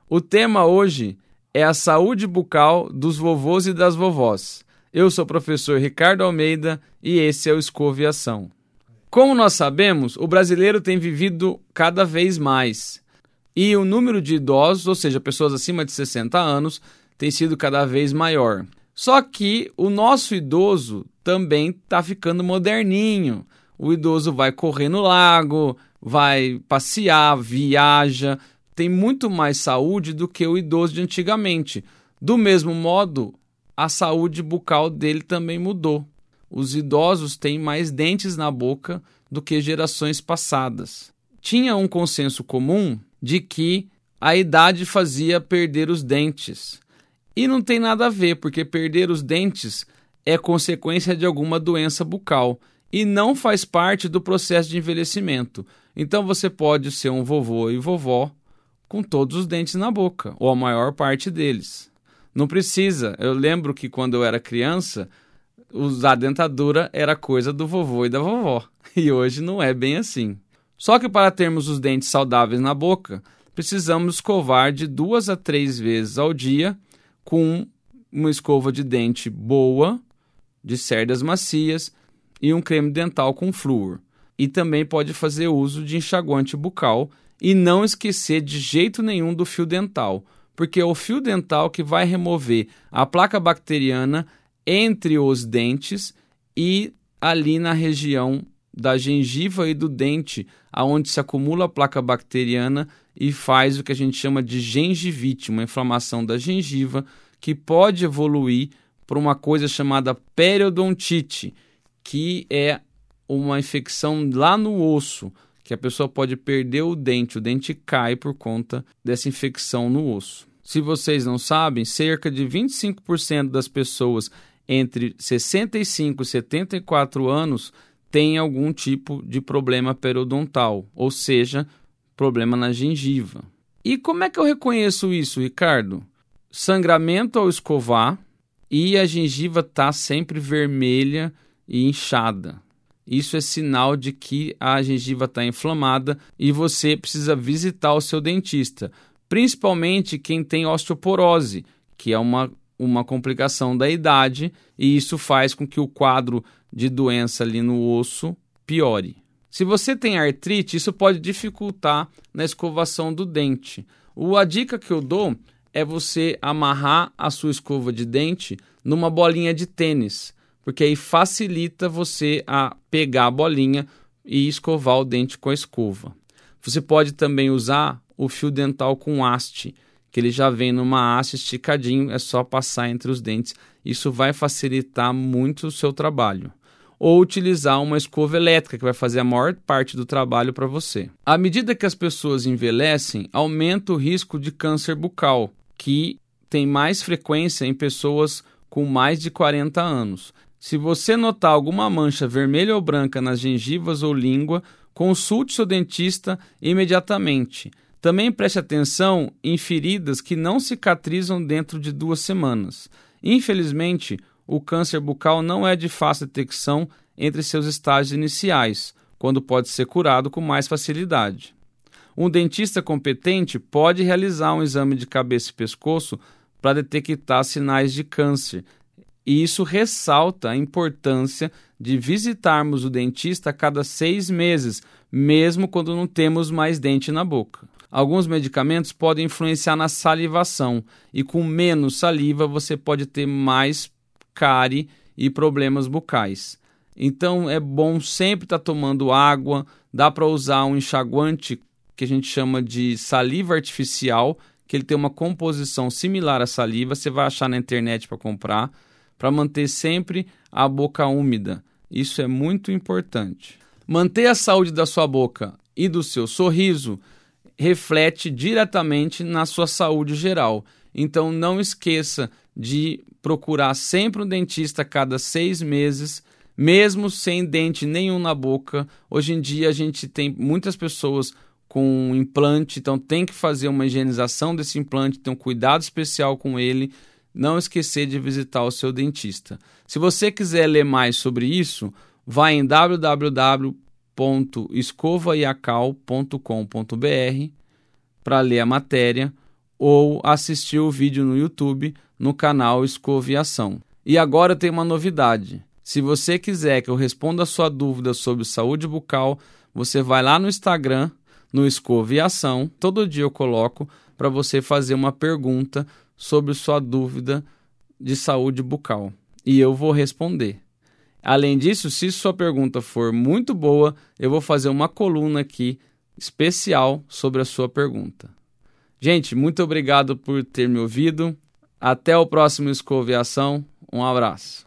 O tema hoje é a saúde bucal dos vovôs e das vovós. Eu sou o professor Ricardo Almeida e esse é o Escova e Ação. Como nós sabemos, o brasileiro tem vivido cada vez mais e o número de idosos, ou seja, pessoas acima de 60 anos, tem sido cada vez maior. Só que o nosso idoso também está ficando moderninho. O idoso vai correr no lago, vai passear, viaja, tem muito mais saúde do que o idoso de antigamente. Do mesmo modo, a saúde bucal dele também mudou. Os idosos têm mais dentes na boca do que gerações passadas. Tinha um consenso comum de que a idade fazia perder os dentes. E não tem nada a ver, porque perder os dentes é consequência de alguma doença bucal e não faz parte do processo de envelhecimento. Então você pode ser um vovô e vovó com todos os dentes na boca, ou a maior parte deles. Não precisa. Eu lembro que quando eu era criança, usar dentadura era coisa do vovô e da vovó. E hoje não é bem assim. Só que para termos os dentes saudáveis na boca, precisamos escovar de 2 a 3 vezes ao dia com uma escova de dente boa, de cerdas macias e um creme dental com flúor. E também pode fazer uso de enxaguante bucal e não esquecer de jeito nenhum do fio dental, porque é o fio dental que vai remover a placa bacteriana entre os dentes e ali na região da gengiva e do dente, aonde se acumula a placa bacteriana e faz o que a gente chama de gengivite, uma inflamação da gengiva que pode evoluir para uma coisa chamada periodontite, que é uma infecção lá no osso, que a pessoa pode perder o dente cai por conta dessa infecção no osso. Se vocês não sabem, cerca de 25% das pessoas entre 65 e 74 anos têm algum tipo de problema periodontal, ou seja, problema na gengiva. E como é que eu reconheço isso, Ricardo? Sangramento ao escovar e a gengiva está sempre vermelha e inchada. Isso é sinal de que a gengiva está inflamada e você precisa visitar o seu dentista, principalmente quem tem osteoporose, que é uma complicação da idade, e isso faz com que o quadro de doença ali no osso piore. Se você tem artrite, isso pode dificultar na escovação do dente. A dica que eu dou é você amarrar a sua escova de dente numa bolinha de tênis, porque aí facilita você a pegar a bolinha e escovar o dente com a escova. Você pode também usar o fio dental com haste, que ele já vem numa haste esticadinho, é só passar entre os dentes. Isso vai facilitar muito o seu trabalho. Ou utilizar uma escova elétrica, que vai fazer a maior parte do trabalho para você. À medida que as pessoas envelhecem, aumenta o risco de câncer bucal, que tem mais frequência em pessoas com mais de 40 anos. Se você notar alguma mancha vermelha ou branca nas gengivas ou língua, consulte seu dentista imediatamente. Também preste atenção em feridas que não cicatrizam dentro de 2 semanas. Infelizmente, o câncer bucal não é de fácil detecção entre seus estágios iniciais, quando pode ser curado com mais facilidade. Um dentista competente pode realizar um exame de cabeça e pescoço para detectar sinais de câncer. E isso ressalta a importância de visitarmos o dentista a cada 6 meses, mesmo quando não temos mais dente na boca. Alguns medicamentos podem influenciar na salivação, e com menos saliva você pode ter mais cárie e problemas bucais. Então é bom sempre estar tomando água, dá para usar um enxaguante que a gente chama de saliva artificial, que ele tem uma composição similar à saliva, você vai achar na internet para comprar, para manter sempre a boca úmida. Isso é muito importante. Manter a saúde da sua boca e do seu sorriso reflete diretamente na sua saúde geral. Então não esqueça de procurar sempre um dentista a cada 6 meses, mesmo sem dente nenhum na boca. Hoje em dia a gente tem muitas pessoas com implante, então tem que fazer uma higienização desse implante, ter um cuidado especial com ele. Não esquecer de visitar o seu dentista. Se você quiser ler mais sobre isso, vai em www.escovaiacal.com.br para ler a matéria, ou assistir o vídeo no YouTube no canal Escoviação. E agora tem uma novidade. Se você quiser que eu responda a sua dúvida sobre saúde bucal, você vai lá no Instagram, no Escoviação. Todo dia eu coloco para você fazer uma pergunta sobre sua dúvida de saúde bucal. E eu vou responder. Além disso, se sua pergunta for muito boa, eu vou fazer uma coluna aqui especial sobre a sua pergunta. Gente, muito obrigado por ter me ouvido. Até o próximo Escoviação. Um abraço.